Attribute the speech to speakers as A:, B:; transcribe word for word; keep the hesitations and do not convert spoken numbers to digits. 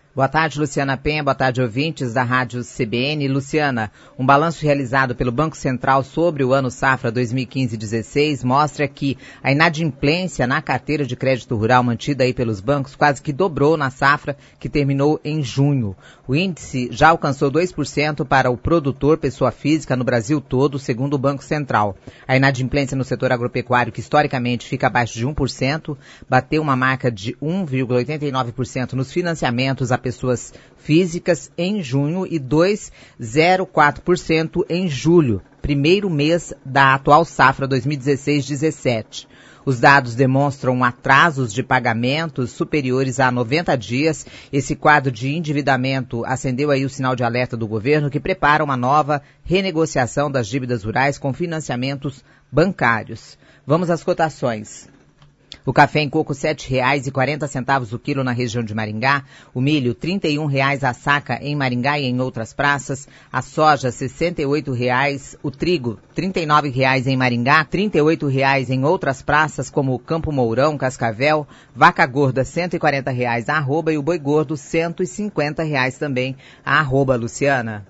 A: Boa tarde, Luciana Penha. Boa tarde, ouvintes da Rádio C B N. Luciana, um balanço realizado pelo Banco Central sobre o ano safra dois mil e quinze dezesseis mostra que a inadimplência na carteira de crédito rural mantida aí pelos bancos quase que dobrou na safra, que terminou em junho. O índice já alcançou dois por cento para o produtor, pessoa física, no Brasil todo, segundo o Banco Central. A inadimplência no setor agropecuário, que historicamente fica abaixo de um por cento, bateu uma marca de um vírgula oitenta e nove por cento nos financiamentos a pessoas físicas em junho e dois vírgula zero quatro por cento em julho, primeiro mês da atual safra dois mil e dezesseis dezessete. Os dados demonstram atrasos de pagamentos superiores a noventa dias. Esse quadro de endividamento acendeu aí o sinal de alerta do governo, que prepara uma nova renegociação das dívidas rurais com financiamentos bancários. Vamos às cotações. O café em coco sete reais e quarenta centavos o quilo na região de Maringá, o milho trinta e um reais a saca em Maringá e em outras praças, a soja sessenta e oito reais, o trigo trinta e nove reais em Maringá, trinta e oito reais em outras praças como Campo Mourão, Cascavel, vaca gorda cento e quarenta reais a arroba e o boi gordo cento e cinquenta reais também a arroba, Luciana.